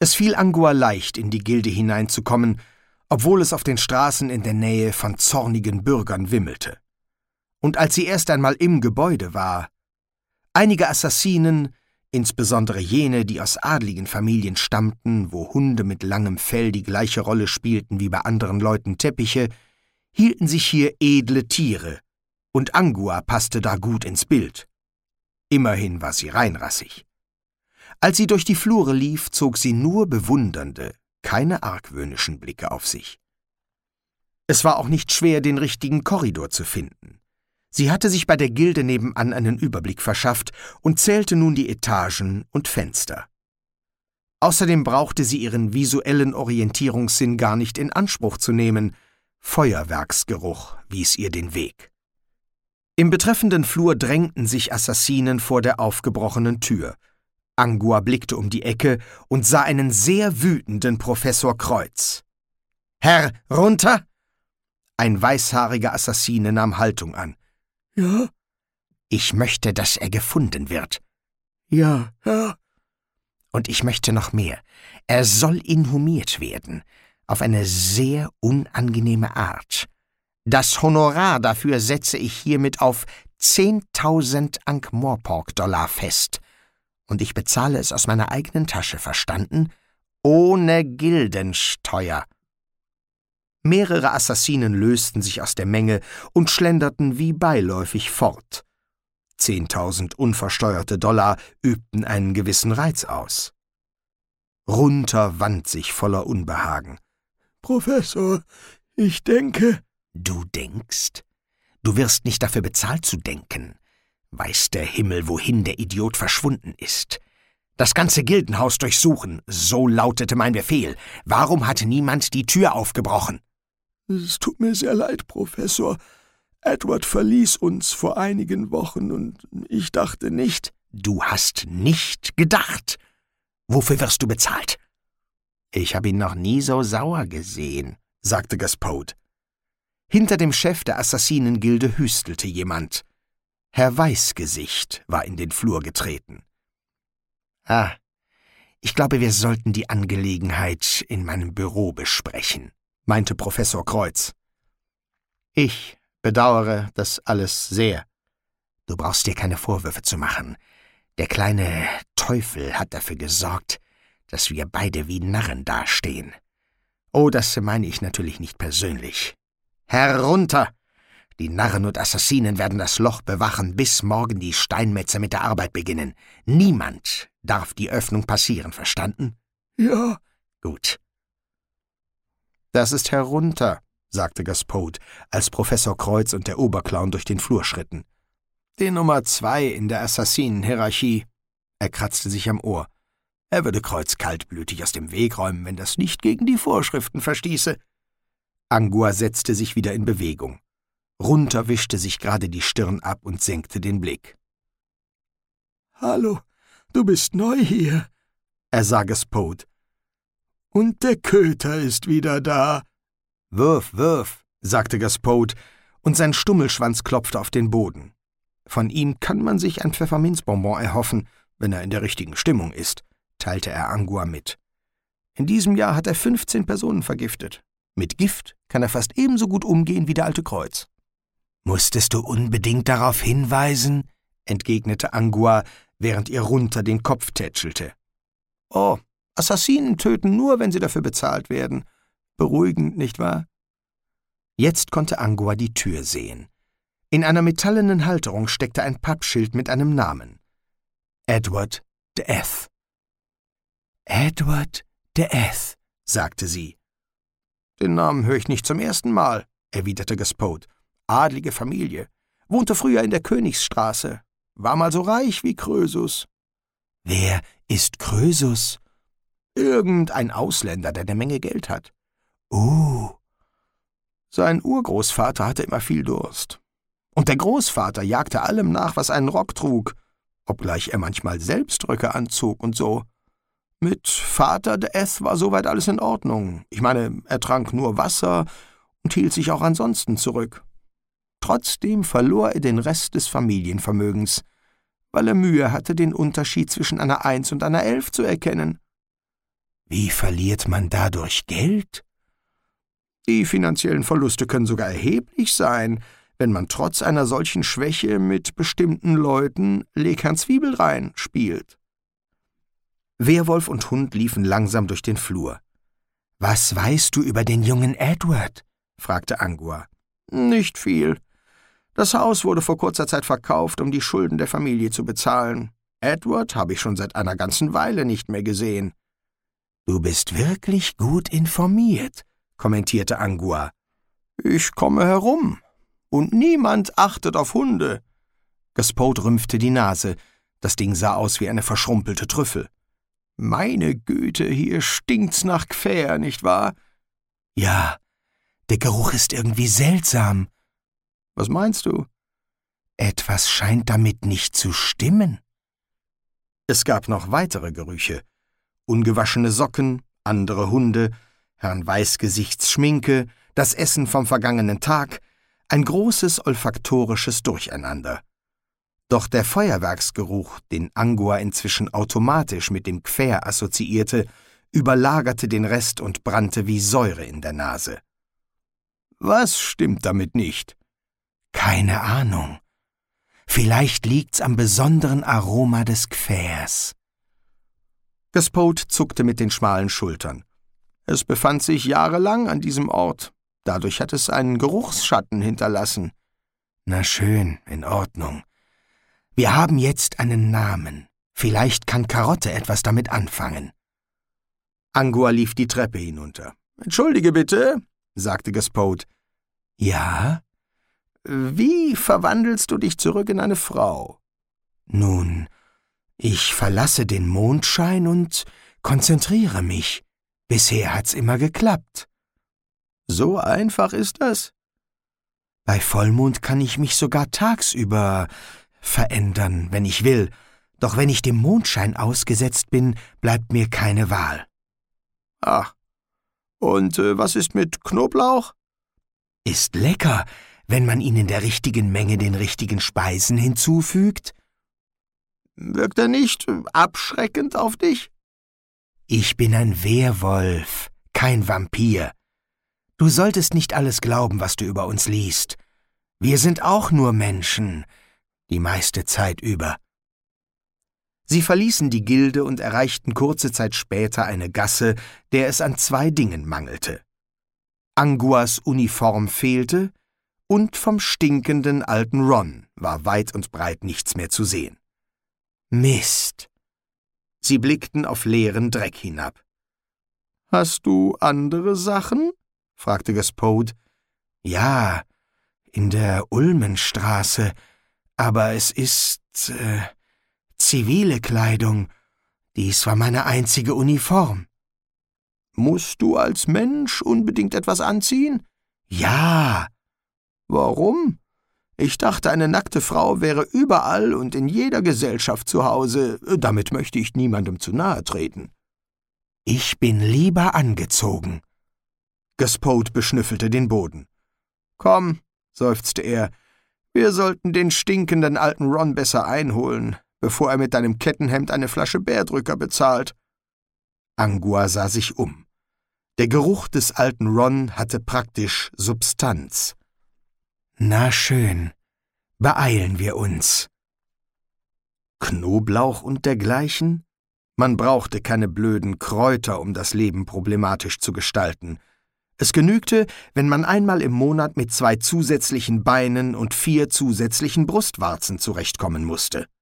Es fiel Angua leicht, in die Gilde hineinzukommen, obwohl es auf den Straßen in der Nähe von zornigen Bürgern wimmelte. Und als sie erst einmal im Gebäude war, einige Assassinen, insbesondere jene, die aus adligen Familien stammten, wo Hunde mit langem Fell die gleiche Rolle spielten wie bei anderen Leuten Teppiche, hielten sich hier edle Tiere, und Angua passte da gut ins Bild. Immerhin war sie reinrassig. Als sie durch die Flure lief, zog sie nur bewundernde, keine argwöhnischen Blicke auf sich. Es war auch nicht schwer, den richtigen Korridor zu finden. Sie hatte sich bei der Gilde nebenan einen Überblick verschafft und zählte nun die Etagen und Fenster. Außerdem brauchte sie ihren visuellen Orientierungssinn gar nicht in Anspruch zu nehmen. Feuerwerksgeruch wies ihr den Weg. Im betreffenden Flur drängten sich Assassinen vor der aufgebrochenen Tür. Angua blickte um die Ecke und sah einen sehr wütenden Professor Kreuz. »Herr, runter!« Ein weißhaariger Assassine nahm Haltung an. »Ja?« »Ich möchte, dass er gefunden wird.« »Ja, Herr.« »Und ich möchte noch mehr. Er soll inhumiert werden, auf eine sehr unangenehme Art. Das Honorar dafür setze ich hiermit auf 10.000 Ankh-Morpork-Dollar fest. Und ich bezahle es aus meiner eigenen Tasche, verstanden? Ohne Gildensteuer.« Mehrere Assassinen lösten sich aus der Menge und schlenderten wie beiläufig fort. 10.000 unversteuerte Dollar übten einen gewissen Reiz aus. Runter wand sich voller Unbehagen. »Professor, ich denke...« »Du denkst? Du wirst nicht dafür bezahlt zu denken. Weiß der Himmel, wohin der Idiot verschwunden ist. Das ganze Gildenhaus durchsuchen, so lautete mein Befehl. Warum hat niemand die Tür aufgebrochen?« »Es tut mir sehr leid, Professor. Edward verließ uns vor einigen Wochen und ich dachte nicht...« »Du hast nicht gedacht. Wofür wirst du bezahlt?« »Ich habe ihn noch nie so sauer gesehen«, sagte Gaspode. Hinter dem Chef der Assassinengilde hüstelte jemand. Herr Weißgesicht war in den Flur getreten. »Ah, ich glaube, wir sollten die Angelegenheit in meinem Büro besprechen«, meinte Professor Kreuz. »Ich bedauere das alles sehr. Du brauchst dir keine Vorwürfe zu machen. Der kleine Teufel hat dafür gesorgt, dass wir beide wie Narren dastehen. Oh, das meine ich natürlich nicht persönlich. Herunter! Die Narren und Assassinen werden das Loch bewachen, bis morgen die Steinmetze mit der Arbeit beginnen. Niemand darf die Öffnung passieren, verstanden?« »Ja.« »Gut.« »Das ist herunter«, sagte Gaspode, als Professor Kreuz und der Oberclown durch den Flur schritten. »Die Nummer 2 in der Assassinenhierarchie.« Er kratzte sich am Ohr. Er würde Kreuz kaltblütig aus dem Weg räumen, wenn das nicht gegen die Vorschriften verstieße. Angua setzte sich wieder in Bewegung. Runter wischte sich gerade die Stirn ab und senkte den Blick. »Hallo, du bist neu hier«, ersah Gaspode. »Und der Köter ist wieder da.« »Wirf, wirf«, sagte Gaspode, und sein Stummelschwanz klopfte auf den Boden. Von ihm kann man sich ein Pfefferminzbonbon erhoffen, wenn er in der richtigen Stimmung ist, teilte er Angua mit. In diesem Jahr hat er 15 Personen vergiftet. Mit Gift kann er fast ebenso gut umgehen wie der alte Kreuz. »Musstest du unbedingt darauf hinweisen?« entgegnete Angua, während ihr Runter den Kopf tätschelte. »Oh, Assassinen töten nur, wenn sie dafür bezahlt werden. Beruhigend, nicht wahr?« Jetzt konnte Angua die Tür sehen. In einer metallenen Halterung steckte ein Pappschild mit einem Namen. »Edward de Eth.« »Edward de Eth«, sagte sie. »Den Namen höre ich nicht zum ersten Mal«, erwiderte Gaspode. »Adlige Familie. Wohnte früher in der Königsstraße. War mal so reich wie Krösus.« »Wer ist Krösus?« »Irgendein Ausländer, der eine Menge Geld hat.« »Oh.« »Sein Urgroßvater hatte immer viel Durst. Und der Großvater jagte allem nach, was einen Rock trug, obgleich er manchmal selbst Röcke anzog und so. Mit Vater de Eth war soweit alles in Ordnung. Ich meine, er trank nur Wasser und hielt sich auch ansonsten zurück. Trotzdem verlor er den Rest des Familienvermögens, weil er Mühe hatte, den Unterschied zwischen einer 1 und einer 11 zu erkennen.« Wie verliert man dadurch Geld? Die finanziellen Verluste können sogar erheblich sein, wenn man trotz einer solchen Schwäche mit bestimmten Leuten Leg Herrn Zwiebelrein spielt. Wehrwolf und Hund liefen langsam durch den Flur. »Was weißt du über den jungen Edward?« fragte Angua. »Nicht viel. Das Haus wurde vor kurzer Zeit verkauft, um die Schulden der Familie zu bezahlen. Edward habe ich schon seit einer ganzen Weile nicht mehr gesehen.« »Du bist wirklich gut informiert«, kommentierte Angua. »Ich komme herum, und niemand achtet auf Hunde.« Gaspode rümpfte die Nase. Das Ding sah aus wie eine verschrumpelte Trüffel. »Meine Güte, hier stinkt's nach Gfähr, nicht wahr?« »Ja, der Geruch ist irgendwie seltsam.« »Was meinst du?« »Etwas scheint damit nicht zu stimmen.« Es gab noch weitere Gerüche. Ungewaschene Socken, andere Hunde, Herrn Weißgesichts Schminke, das Essen vom vergangenen Tag, ein großes olfaktorisches Durcheinander. Doch der Feuerwerksgeruch, den Angua inzwischen automatisch mit dem Gfähr assoziierte, überlagerte den Rest und brannte wie Säure in der Nase. »Was stimmt damit nicht?« »Keine Ahnung. Vielleicht liegt's am besonderen Aroma des Gfährs.« Gaspode zuckte mit den schmalen Schultern. Es befand sich jahrelang an diesem Ort. Dadurch hat es einen Geruchsschatten hinterlassen. »Na schön, in Ordnung. Wir haben jetzt einen Namen. Vielleicht kann Karotte etwas damit anfangen.« Angua lief die Treppe hinunter. »Entschuldige bitte«, sagte Gaspode. »Ja?« »Wie verwandelst du dich zurück in eine Frau?« »Nun, ich verlasse den Mondschein und konzentriere mich. Bisher hat's immer geklappt.« »So einfach ist das?« »Bei Vollmond kann ich mich sogar tagsüber verändern, wenn ich will. Doch wenn ich dem Mondschein ausgesetzt bin, bleibt mir keine Wahl.« »Ach, und was ist mit Knoblauch?« »Ist lecker, wenn man ihn in der richtigen Menge den richtigen Speisen hinzufügt.« »Wirkt er nicht abschreckend auf dich?« »Ich bin ein Wehrwolf, kein Vampir. Du solltest nicht alles glauben, was du über uns liest. Wir sind auch nur Menschen, die meiste Zeit über.« Sie verließen die Gilde und erreichten kurze Zeit später eine Gasse, der es an 2 Dingen mangelte. Anguas Uniform fehlte, und vom stinkenden alten Ron war weit und breit nichts mehr zu sehen. »Mist!« Sie blickten auf leeren Dreck hinab. »Hast du andere Sachen?« fragte Gaspode. »Ja, in der Ulmenstraße, aber es ist, zivile Kleidung. Dies war meine einzige Uniform.« »Musst du als Mensch unbedingt etwas anziehen?« »Ja.« »Warum? Ich dachte, eine nackte Frau wäre überall und in jeder Gesellschaft zu Hause. Damit möchte ich niemandem zu nahe treten.« »Ich bin lieber angezogen.« Gaspode beschnüffelte den Boden. »Komm«, seufzte er, »wir sollten den stinkenden alten Ron besser einholen, bevor er mit deinem Kettenhemd eine Flasche Bärdrücker bezahlt.« Angua sah sich um. Der Geruch des alten Ron hatte praktisch Substanz. »Na schön, beeilen wir uns.« Knoblauch und dergleichen? Man brauchte keine blöden Kräuter, um das Leben problematisch zu gestalten. Es genügte, wenn man einmal im Monat mit 2 zusätzlichen Beinen und 4 zusätzlichen Brustwarzen zurechtkommen musste.